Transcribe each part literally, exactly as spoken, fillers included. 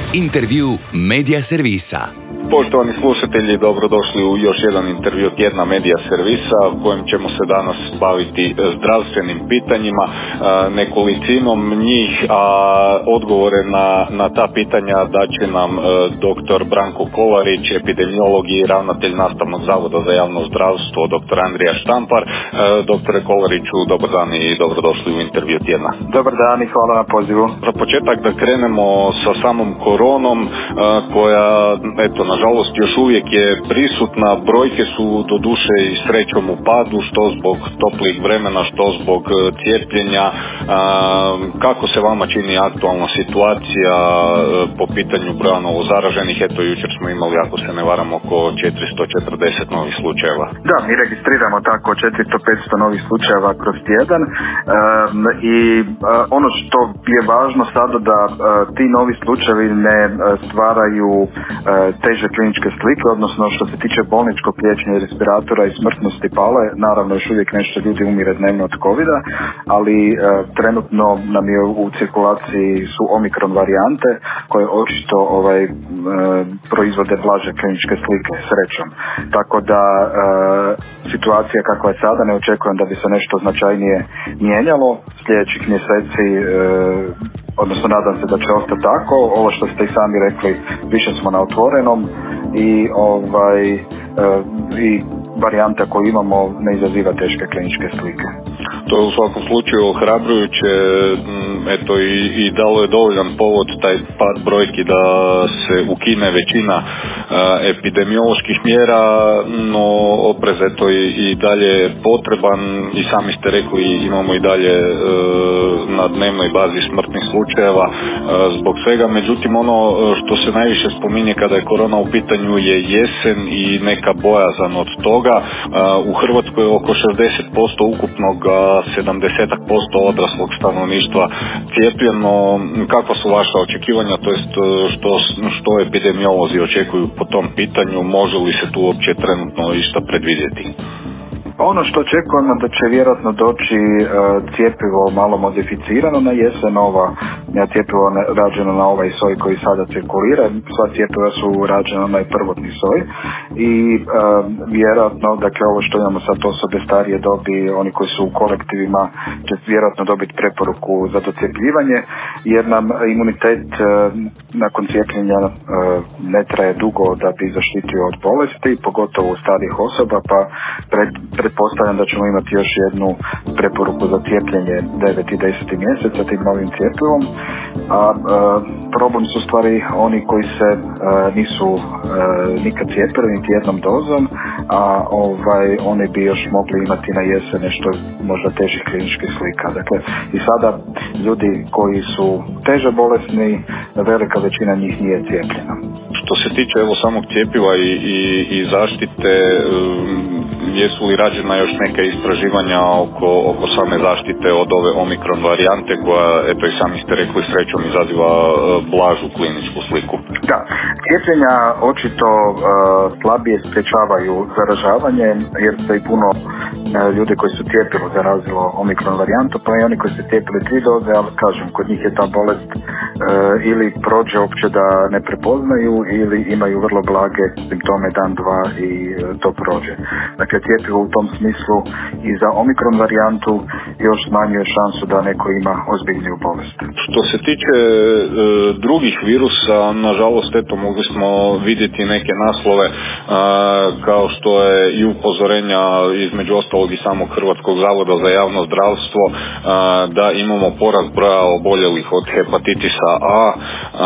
Intervju Medija Servisa. Poštovani slušatelji, dobrodošli u još jedan intervju tjedna Medija Servisa u kojem ćemo se danas baviti zdravstvenim pitanjima, nekolicinom njih, a odgovore na, na ta pitanja daće nam doktor Branko Kolarić, epidemiolog i ravnatelj Nastavnog zavoda za javno zdravstvo, doktor Andrija Štampar. Doktore Kolariću, dobar dan i dobrodošli u intervju tjedna. Dobar dan i hvala na pozivu. Za početak da krenemo sa samom koronom koja, eto, nažalost još uvijek je prisutna. Brojke su doduše i srećom u padu, što zbog toplih vremena, što zbog cijepljenja. Kako se vama čini aktualna situacija po pitanju broja novozaraženih? Eto, jučer smo imali, ako se ne varam, oko četiristo četrdeset novih slučajeva. Da, mi registriramo tako četiristo do petsto novih slučajeva kroz tjedan um, i uh, ono što je važno sada da uh, ti novi slučajevi ne uh, stvaraju uh, teže kliničke slike, odnosno što se tiče bolničkog liječenja respiratora i smrtnosti pale, naravno još uvijek nešto ljudi umire dnevno od covida, ali uh, trenutno nam je u cirkulaciji su omikron varijante koje očito ovaj, uh, proizvode blaže kliničke slike, srećom. Tako da uh, situacija kakva je sada, ne očekujem da bi se nešto značajnije mijenjalo sljedećih mjeseci, uh, odnosno nadam se da će ostati tako. Ovo što ste i sami rekli, više smo na otvorenom i ovaj e, i varijanta koju imamo ne izaziva teške kliničke slike. To je u svakom slučaju ohrabrujuće, eto i, i dalo je dovoljan povod taj pad brojki da se ukine većina uh, epidemioloških mjera, no oprez eto i, i dalje je potreban i sami ste rekli imamo i dalje uh, na dnevnoj bazi smrtnih slučajeva uh, zbog svega. Međutim, ono što se najviše spominje kada je korona u pitanju je jesen i neka bojazan od toga. Uh, u Hrvatskoj je oko šezdeset posto ukupnog, sedamdeset posto odraslog stanovništva cijepljeno. Kakva su vaša očekivanja, to jest što, što epidemiolozi očekuju po tom pitanju, može li se tu uopće trenutno išta predvidjeti? Ono što očekujemo da će vjerojatno doći uh, cjepivo malo modificirano na jesen, ova cjepivo rađeno na ovaj soj koji sada cirkulira, sva cjepiva su rađena na prvotni soj i uh, vjerojatno, dakle ovo što imamo sad osobe starije dobi, oni koji su u kolektivima će vjerojatno dobiti preporuku za docjepljivanje jer nam imunitet uh, nakon cijepljenja uh, ne traje dugo da bi zaštitio od bolesti, pogotovo u starijih osoba, pa pred, pretpostavljam da ćemo imati još jednu preporuku za cijepljenje deveti i deseti mjeseca tim novim cijepivom, a e, problem su stvari oni koji se e, nisu e, nikad cijepili niti jednom dozom, a ovaj, oni bi još mogli imati na jesen nešto možda težih kliničkih slika. Dakle, i sada ljudi koji su teže bolesni, velika većina njih nije cijepljena. Što se tiče evo samog cjepiva i, i, i zaštite, um, jesu li rađena još neka istraživanja oko, oko same zaštite od ove omikron varijante koja, eto i sami ste rekli, srećom izaziva uh, blažu kliničku sliku? Da, cijepljenja očito uh, slabije sprječavaju zaražavanje jer se i puno uh, ljudi koji su cijepilo zarazilo omikron varijantu, pa i oni koji su cijepili tri doze, ali kažem, kod njih je ta bolest uh, ili prođe uopće da ne prepoznaju ili imaju vrlo blage simptome dan, dva i uh, to prođe. Dakle, cijepivo u tom smislu i za omikron varijantu još smanjuje šansu da neko ima ozbiljniju bolest. Što se tiče e, drugih virusa, nažalost, eto, mogli smo vidjeti neke naslove a, kao što je i upozorenja između ostalog i samog Hrvatskog zavoda za javno zdravstvo a, da imamo porast broja oboljelih od hepatitisa A. A,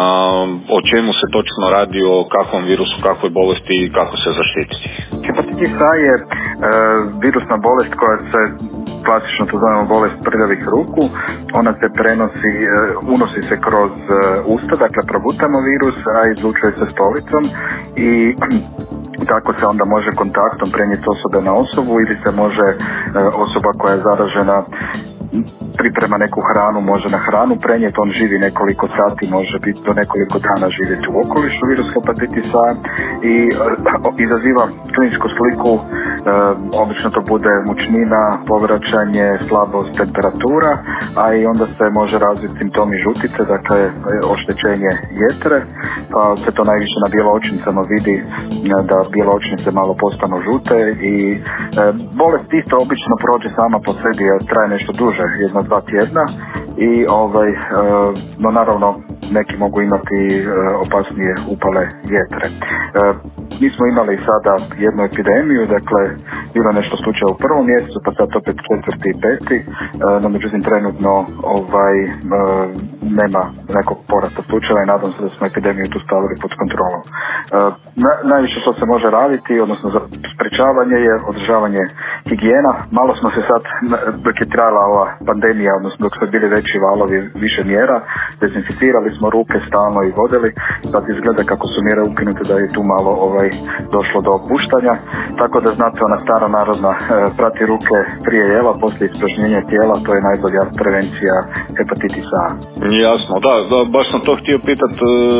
o čemu se točno radi, o kakvom virusu, kakvoj bolesti i kako se zaštititi? Hepatitis A je e, virusna bolest koja se, klasično to zovemo bolest prljavih ruku, ona se prenosi, e, unosi se kroz e, usta, dakle probutamo virus, a izlučuje se stolicom i tako se onda može kontaktom prenijeti osobe na osobu ili se može e, osoba koja je zaražena priprema neku hranu, može na hranu prenijeti, on živi nekoliko sati, može biti do nekoliko dana živjeti u okolišu virus hepatitisa i uh, izaziva kliničku sliku obično to bude mučnina, povraćanje, slabost, temperatura, a i onda se može razviti simptomi žutice, dakle oštećenje jetre, pa se to najviše na bjeločnicama vidi da bjeločnice malo postanu žute i e, bolest isto obično prođe sama po sebi, traje nešto duže, jedno dva tjedna i ovaj, e, no naravno neki mogu imati e, opasnije upale jetre. E, mi smo imali sada jednu epidemiju, dakle bilo je nešto slučaja u prvom mjesecu, pa sad opet četvrti i peti, e, no međutim trenutno ovaj, e, nema nekog porasta slučaja i nadam se da smo epidemiju tu stavili pod kontrolom. E, na, najviše što se može raditi, odnosno za sprečavanje je održavanje higijena. Malo smo se sad, dok je trajala ova pandemija, odnosno dok su bili veći valovi, više mjera, dezinficirali smo ruke stalno i vodili, sad izgleda kako su mjere ukinute da je tu malo ovaj, došlo do opuštanja, tako da znate ona stara narodna, e, prati ruke prije jela, poslije ispražnjenja tijela, to je najbolja prevencija hepatitisa A. Jasno, da, da, baš sam to htio pitat,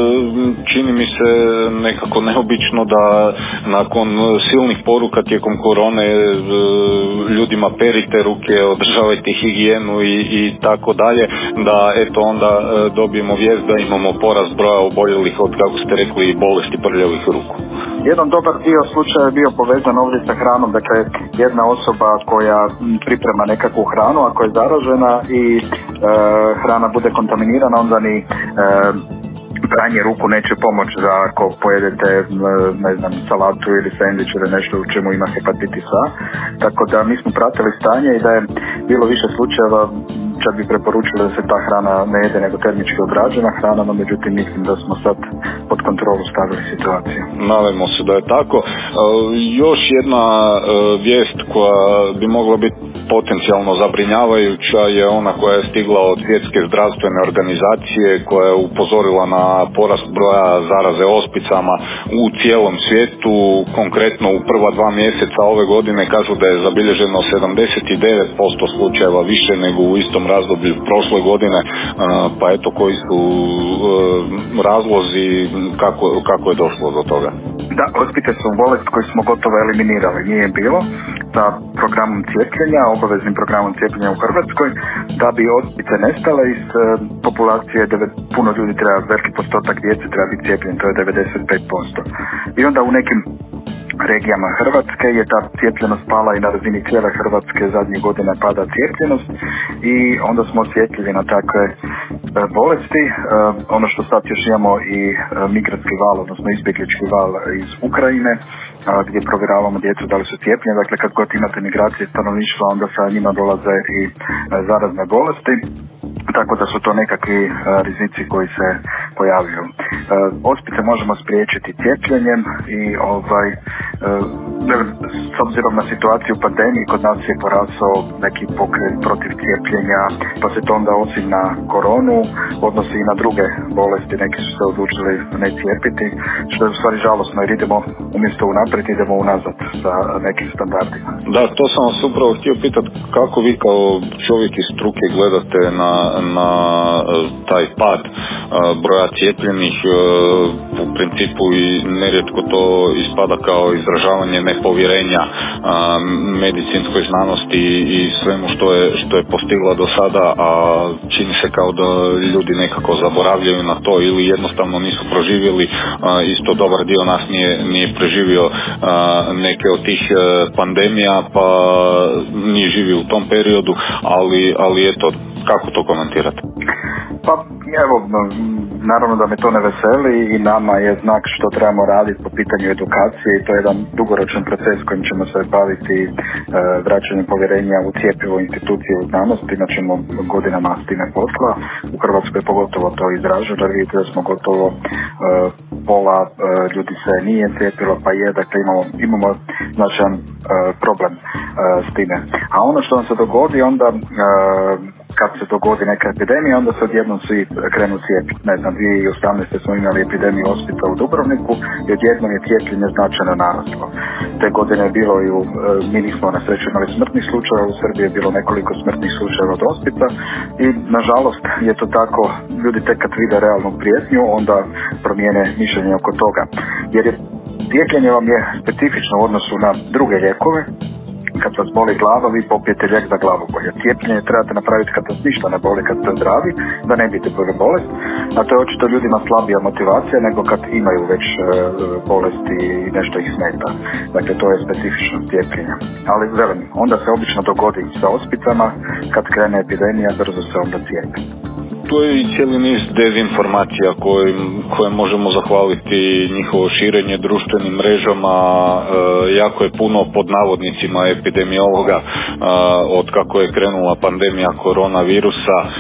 čini mi se nekako neobično da nakon silnih poruka tijekom korone ljudima perite ruke, održavajte higijenu i, i tako dalje, da eto onda dobijemo vijest da imamo porast broja oboljelih od, kako ste rekli, bolesti prljavih ruku. Jedan dobar dio slučaja je bio povezan ovdje sa hranom, dakle jedna osoba koja priprema nekakvu hranu, ako je zaražena i e, hrana bude kontaminirana, onda ni e, pranje ruku neće pomoći za ako pojedete ne znam, salatu ili sendvič ili nešto u čemu ima hepatitis A. Tako da mi smo pratili stanje i da je bilo više slučajeva, čak bi preporučili da se ta hrana ne jede nego termički obrađena hrana, no međutim mislim da smo sad pod kontrolu stavili situaciju. Nadajmo se da je tako. E, još jedna e, vijest koja bi mogla biti potencijalno zabrinjavajuća je ona koja je stigla od Svjetske zdravstvene organizacije, koja je upozorila na porast broja zaraze ospicama u cijelom svijetu. Konkretno u prva dva mjeseca ove godine kažu da je zabilježeno sedamdeset devet posto slučajeva više nego u istom razdoblju prošle godine, pa eto koji su razlozi kako, kako je došlo do toga. Da, ospice su bolest koju smo gotovo eliminirali, nije bilo sa programom cijepljenja, obaveznim programom cijepljenja u Hrvatskoj, da bi ospice nestale iz e, populacije, devet, puno ljudi treba, veliki postotak djece treba biti cijepljen, to je devedeset pet posto. I onda u nekim regijama Hrvatske je ta cijepljenost pala i na razini cijele Hrvatske zadnjih godina pada cijepljenost i onda smo osjetljivi na takve e, bolesti. E, ono što sad još imamo i e, migratski val, odnosno izbjeglički val iz Ukrajine, a, gdje provjeravamo djecu da li su cijepljeni. Dakle, kad god imate migracije stanovništva, onda sa njima dolaze i e, zarazne bolesti. Tako da su to nekakvi e, rizici koji se pojavljuju. E, ospice možemo spriječiti cijepljenjem i ovaj, e, s obzirom na situaciju u pandemiji kod nas je porasao neki pokret protiv cijepljenja, pa se to onda osim na koronu odnosi i na druge bolesti, neki su se odlučili ne cijepiti, što je u stvari žalosno jer idemo umjesto unaprijed idemo unazad sa nekim standardima. Da, to sam vas upravo htio pitati, kako vi kao čovjek iz struke gledate na, na taj pad broja cijepljenih, u principu i nerijetko to ispada kao izražavanje nepovjerenja medicinskoj znanosti i svemu što je, što je postigla do sada, a čini se kao da ljudi nekako zaboravljaju na to ili jednostavno nisu proživjeli. Isto dobar dio nas nije, nije preživio neke od tih pandemija, pa nije živio u tom periodu, ali, ali eto, kako to komentirate? Pa evo, naravno da me to ne veseli i nama je znak što trebamo raditi po pitanju edukacije i to je jedan dugoročan proces kojim ćemo se baviti e, vraćanjem povjerenja u cjepivo institucije u znanosti, imat ćemo godinama s time posla. U Hrvatskoj je pogotovo to izraženo, jer vidite da smo gotovo e, pola e, ljudi se nije cijepilo, pa je, dakle imamo, imamo značajan e, problem e, s time. A ono što nam se dogodi onda e, kad se dogodi neka epidemija, onda se odjednom svi krenu cijepiti. Ne znam, dvije tisuće osamnaeste smo imali epidemiju ospica u Dubrovniku i odjednom je cijepljenje značajno naraslo. Te godine je bilo i u, mi nismo na sreću imali smrtnih slučajeva, u Srbiji je bilo nekoliko smrtnih slučajeva od ospica i nažalost je to tako, ljudi tek kad vide realnu prijetnju, onda promijene mišljenje oko toga. Jer je Cijepljenje vam je specifično u odnosu na druge lijekove. Kad vas boli glava, vi popijete lijek za glavobolje. Cijepljenje trebate napraviti kad vas ništa ne boli, kad ste zdravi, da ne biste bili bolest. A to je očito ljudima slabija motivacija nego kad imaju već e, bolesti i nešto ih smeta. Dakle, to je specifično cijepljenja. Ali velim, onda se obično dogodi sa ospicama, kad krene epidemija, brzo se onda cijepi. Tu je i cijeli niz dezinformacija koje, koje možemo zahvaliti njihovo širenje društvenim mrežama. E, jako je puno pod navodnicima epidemiologa e, od kako je krenula pandemija koronavirusa. E,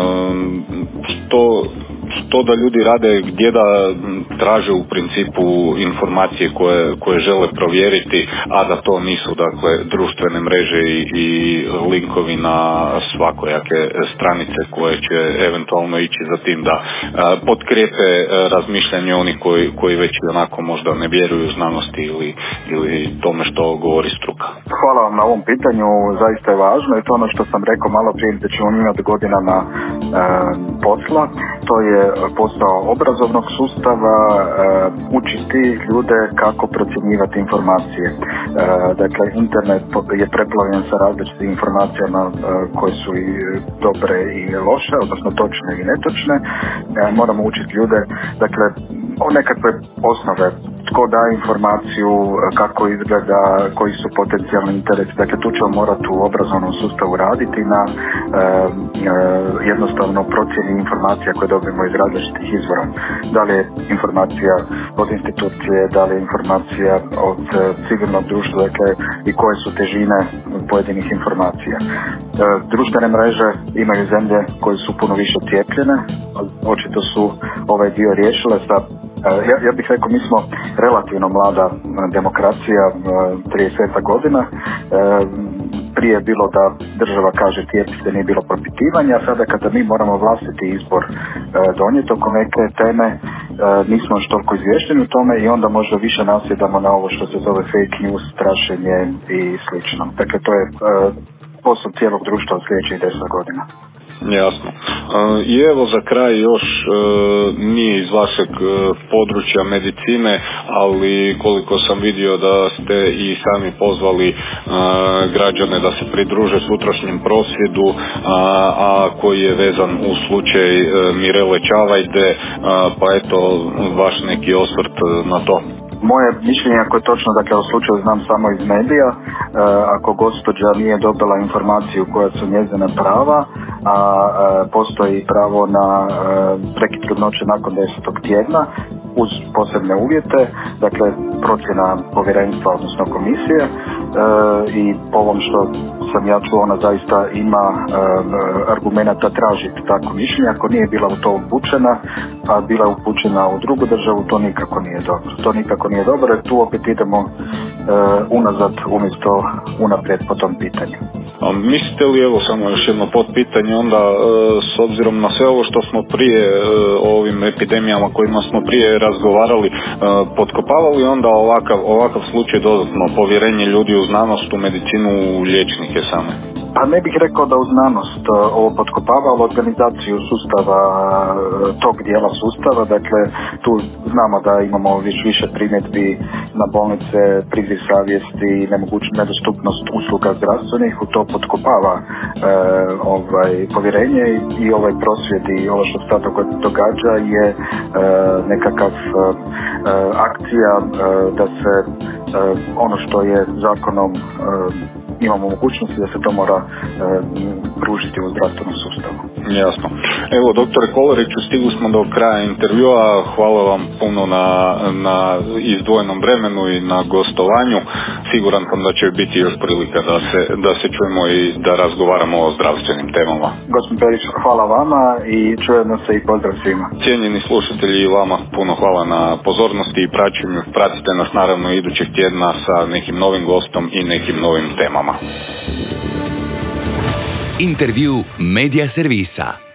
što to da ljudi rade gdje da traže u principu informacije koje, koje žele provjeriti, a da to nisu dakle društvene mreže i, i linkovi na svakojake stranice koje će eventualno ići za tim da a, potkrijepe razmišljanje oni koji, koji već onako možda ne vjeruju znanosti ili, ili tome što govori struka. Hvala vam na ovom pitanju, zaista je važno i to ono što sam rekao malo prije da ćemo imati godinama e, posla. To je posao obrazovnog sustava, e, učiti ljude kako procjenjivati informacije. E, dakle, internet je preplavljen sa različitim informacijama e, koje su i dobre i loše, odnosno točne i netočne. E, moramo učiti ljude, dakle, o nekakve osnove, tko daje informaciju, kako izgleda, koji su potencijalni interesi. Dakle, tu ćemo morati u obrazovnom sustavu raditi na e, e, jednostavno procjeni informacija koje dobijemo iz različitih izvora. Da li je informacija od institucije, da li je informacija od e, civilnog društva, dakle, i koje su težine pojedinih informacija. E, društvene mreže imaju zemlje koje su puno više cijepljene, očito su ovaj dio riješile sa Ja, ja bih rekao, mi smo relativno mlada demokracija, trideset godina. E, prije je bilo da država kaže cijepi se, nije bilo propitivanja, a sada kada mi moramo vlastiti izbor e, donijeti oko neke teme, e, nismo još toliko izvješteni u tome i onda možda više nasjedamo na ovo što se zove fake news, strašenje i slično. Dakle, to je e, posao cijelog društva u sljedećih deset godina. Jasno. I evo za kraj još nije iz vašeg područja medicine, ali koliko sam vidio da ste i sami pozvali građane da se pridruže sutrašnjem prosvjedu, a koji je vezan u slučaj Mirele Čavajde, pa eto vaš neki osvrt na to. Moje mišljenje, ako je točno, dakle u slučaju znam samo iz medija, e, ako gospođa nije dobila informaciju koja su njezina prava, a e, postoji pravo na e, prekid trudnoće nakon desetog tjedna, uz posebne uvjete, dakle procjena povjerenstva, odnosno komisije, e, i po ovom što sam ja čuo, ona zaista ima e, argumenata tražiti takvo mišljenje. Ako nije bila u to upućena, a bila je upućena u drugu državu, to nikako nije dobro. To nikako nije dobro, jer tu opet idemo e, unazad umjesto unaprijed po tom pitanju. A mislite li, evo samo još jedno potpitanje, onda e, s obzirom na sve ovo što smo prije e, o ovim epidemijama kojima smo prije razgovarali, e, potkopavali onda ovakav, ovakav slučaj dodatno povjerenje ljudi u znanost, u medicinu, u liječnike same? Pa ne bih rekao da u znanost ovo potkopava, ali organizaciju sustava, tog dijela sustava. Dakle, tu znamo da imamo više, više primjedbi na bolnice, priziv savjesti, nemogućnu nedostupnost usluga zdravstvenih, u to potkopava e, ovaj, povjerenje i, i ovaj prosvjed i ovo što se sad događa je e, nekakav e, akcija e, da se e, ono što je zakonom e, imamo mogućnosti da se to mora e, pružiti u zdravstvenom sustavu. Jasno. Evo, doktore Kolariću, stigli smo do kraja intervjua. Hvala vam puno na, na izdvojenom vremenu i na gostovanju. Siguran sam da će biti još prilika da se, da se čujemo i da razgovaramo o zdravstvenim temama. Gospodin Perić, hvala vama i čujemo se i pozdrav svima. Cijenjeni slušatelji, i vama puno hvala na pozornosti i praćenju. Pratite nas naravno idućeg tjedna sa nekim novim gostom i nekim novim temama. Intervju Media Servisa.